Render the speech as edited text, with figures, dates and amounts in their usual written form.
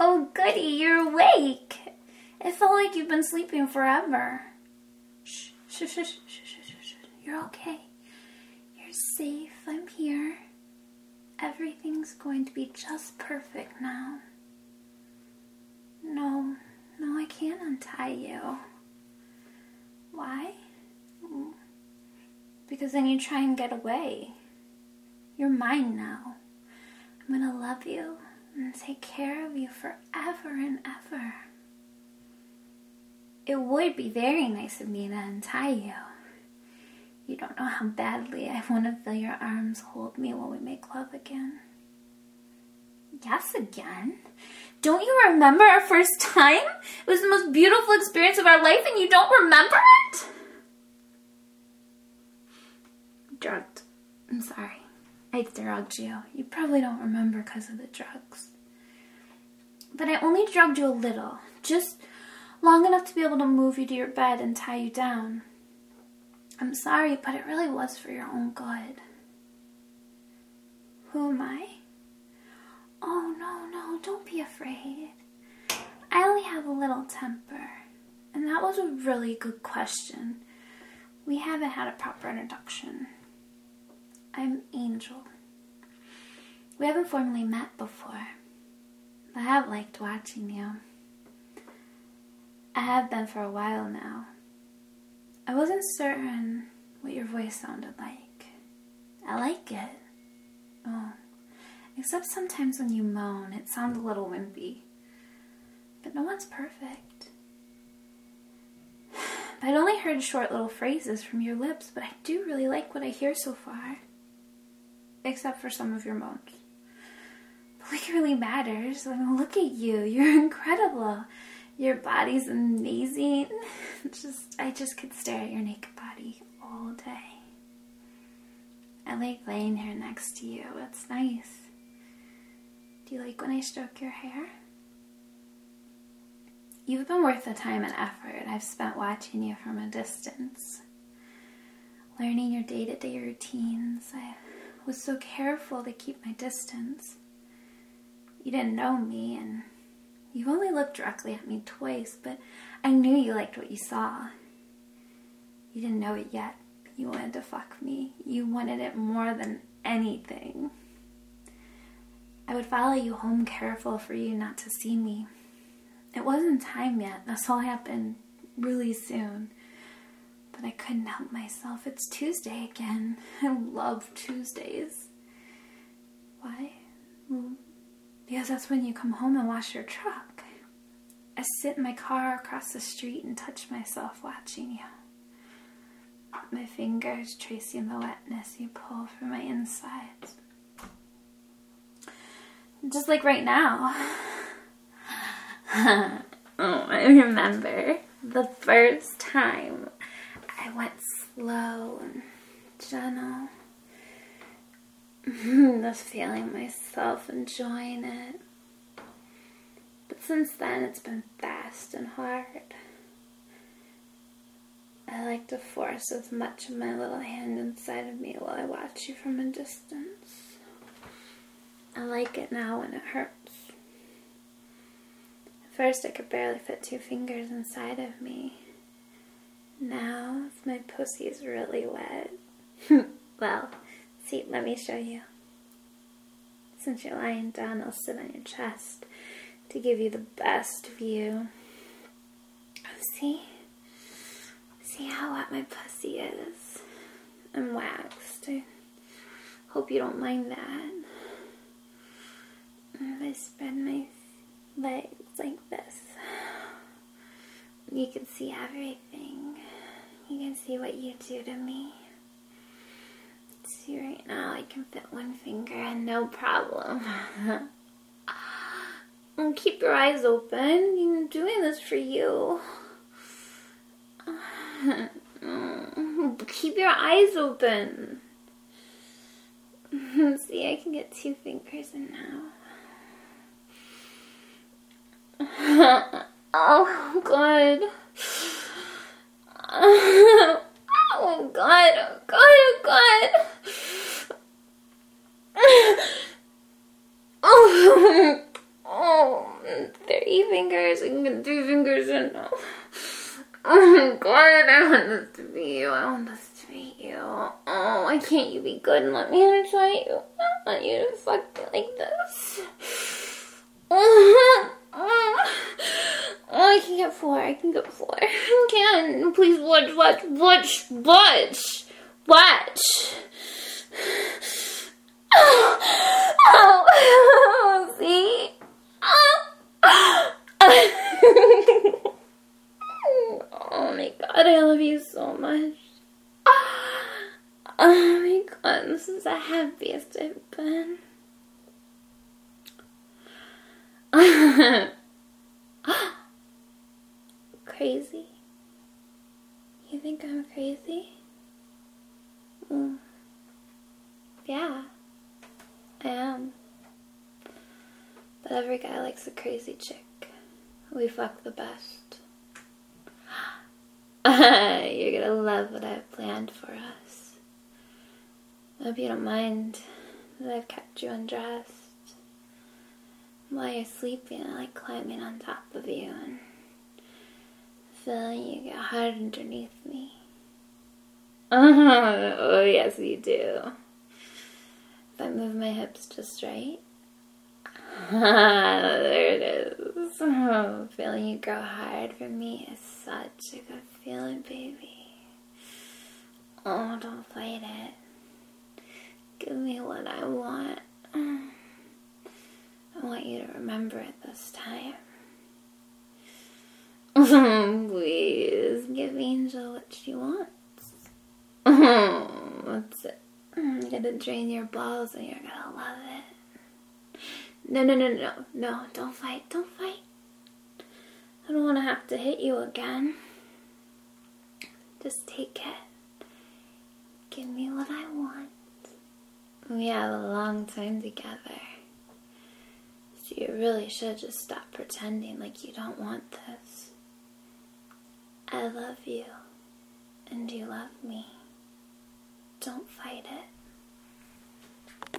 Oh, goody, you're awake. It felt like you've been sleeping forever. Shh, shh, shh, shh, shh, shh, shh. You're okay. You're safe. I'm here. Everything's going to be just perfect now. No, I can't untie you. Why? Because then you try and get away. You're mine now. I'm gonna love you and take care of you forever and ever. It would be very nice of me to untie you. You don't know how badly I want to feel your arms hold me while we make love again. Yes, again? Don't you remember our first time? It was the most beautiful experience of our life and you don't remember it? Drugged. I'm sorry. I drugged you. You probably don't remember because of the drugs. But I only drugged you a little. Just long enough to be able to move you to your bed and tie you down. I'm sorry, but it really was for your own good. Who am I? Oh, no, don't be afraid. I only have a little temper. And that was a really good question. We haven't had a proper introduction. I'm Angel. We haven't formally met before, but I have liked watching you. I have been for a while now. I wasn't certain what your voice sounded like. I like it. Oh, except sometimes when you moan, it sounds a little wimpy. But no one's perfect. I'd only heard short little phrases from your lips, but I do really like what I hear so far. Except for some of your moans. But like it really matters. I mean, look at you. You're incredible. Your body's amazing. I just could stare at your naked body all day. I like laying here next to you. It's nice. Do you like when I stroke your hair? You've been worth the time and effort I've spent watching you from a distance. Learning your day-to-day routines. I was so careful to keep my distance. You didn't know me, and you only looked directly at me twice, but I knew you liked what you saw. You didn't know it yet, but you wanted to fuck me. You wanted it more than anything. I would follow you home careful for you not to see me. It wasn't time yet. This all happened really soon. But I couldn't help myself. It's Tuesday again. I love Tuesdays. Why? Well, because that's when you come home and wash your truck. I sit in my car across the street and touch myself watching you. My fingers tracing the wetness you pull from my insides. Just like right now. Oh, I remember the first time I went slow and gentle. Just feeling myself enjoying it. But since then it's been fast and hard. I like to force as much of my little hand inside of me while I watch you from a distance. I like it now when it hurts. At first I could barely fit 2 fingers inside of me. Now my pussy's really wet. Well, see, let me show you. Since you're lying down, I'll sit on your chest to give you the best view. See? See how wet my pussy is? I'm waxed. I hope you don't mind that. If I spread my legs like this, you can see everything. You can see what you do to me. See, right now I can fit 1 finger and no problem. And keep your eyes open. I'm doing this for you. Keep your eyes open. See, I can get 2 fingers in now. Oh, God. Oh, God. Oh, God. Oh, God. Oh, 3 fingers. I can get 3 fingers in now. Oh my god, I want this to be you. I want this to be you. Oh, why can't you be good and let me inside you? I want you to fuck me like this. Oh, I can get 4. I can get 4. I can. Please watch. Oh, see? Oh my god, I love you so much. Oh my god, this is the happiest I've been. Crazy? You think I'm crazy? Yeah, I am. But every guy likes a crazy chick. We fuck the best. You're gonna love what I've planned for us. I hope you don't mind that I've kept you undressed. While you're sleeping, I like climbing on top of you and feeling you get hard underneath me. Oh, yes, you do. If I move my hips just right. There it is. Oh, feeling you grow hard for me is such a good feeling, baby. Oh, don't fight it. Give me what I want. I want you to remember it this time. Please, give Angel what she wants. That's it. I'm gonna drain your balls and you're gonna love it. No, don't fight. I don't want to have to hit you again. Just take it. Give me what I want. We have a long time together. So you really should just stop pretending like you don't want this. I love you. And you love me. Don't fight it.